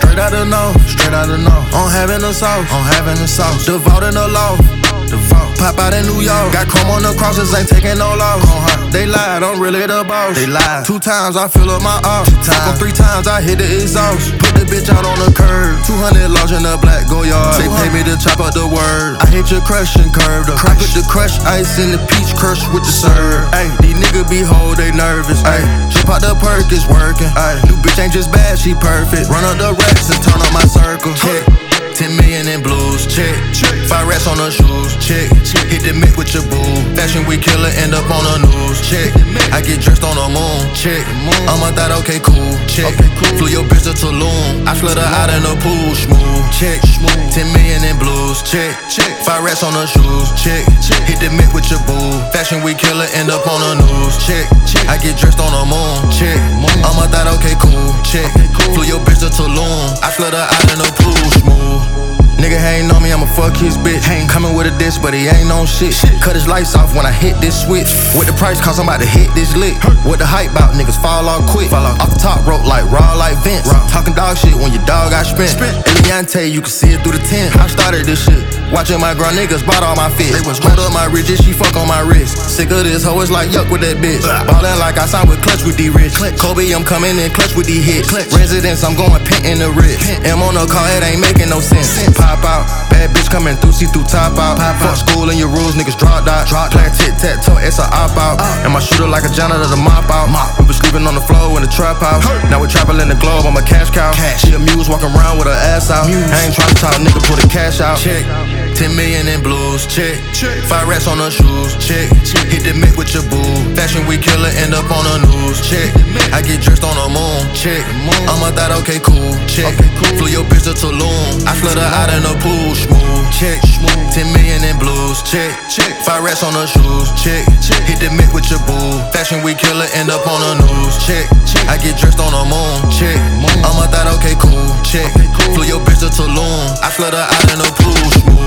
Straight out the nose, straight out the nose. I'm having the sauce, I'm having the sauce. Devout in the law, devout. Pop out in New York. Got chrome on the crosses, ain't taking no loss. They lied, I'm really the boss. They lied. 2 times I fill up my off. 3 times I hit the exhaust. Put the bitch out on the curb. 200 large in the black go yard. They pay me to chop up the word. I hit your crush and curved up. I put the crush ice in the peach crush with the serve. Ayy, these niggas be hold, they nervous. Ayy, jump out the perk is working. Ayy, new bitch ain't just bad, she perfect. Run up the racks and turn up my circle. Check. 10 million in blues, check. 5 rats on the shoes, check. Hit the mitt with your boo. Fashion week killer, end up on the news, check. I get dressed on the moon, check. I'm a thought, okay, cool, check. Flew your bitch to Tulum. I flood her out in the pool, smooth, check. 10 million in blues, check. 5 rats on the shoes, check. Hit the mitt with your boo. Fashion week killer, end up on the news, check. I get dressed on the moon, check. I'm a thought, okay, cool, check. Flew your bitch to Tulum. I flood her out in the pool, smooth. Nigga hatin' on me, I'ma fuck his bitch. Ain't coming with a diss, but he ain't on shit. Cut his lights off when I hit this switch. With the price cost, I'm about to hit this lick. What the hype bout, niggas fall off quick. Off the top rope like raw like Vince. Talking dog shit when your dog got spent. Eliante, you can see it through the tent. I started this shit. Watching my grown niggas bought all my fits. Hold up my riches, she fuck on my wrist. Sick of this hoe, it's like yuck with that bitch. Ballin' like I signed with Clutch with D-Rich. Kobe, I'm coming in clutch with these hits. Residence, I'm going pent in the wrist. M on the car, it ain't making no sense. Pop out, bad bitch coming through, see through top out. Fuck school and your rules, niggas dropped out. Playing tic-tac-toe, it's a op-out. And my shooter like a janitor to mop out. We been sleeping on the floor in the trap house. Now we traveling the globe, I'm a cash cow. She a muse, walking around with her ass out. I ain't tryna talk, nigga, put the cash out. Check. 10 million in blues, check. 5 rats on the shoes, check. Hit the mitt with your boo. Fashion week killer, end up on the news, check. I get dressed on the moon, check. I'm a thought, okay, cool, check. Flew your bitch to Tulum. I flood her out in the pool, smooth, check. 10 million in blues, check. 5 rats on the shoes, check. Hit the mitt with your boo. Fashion week killer, end up on the news, check. I get dressed on the moon, check. I'm a thought, okay, cool, check. Flew your bitch to Tulum. I flood her out in the pool, smooth.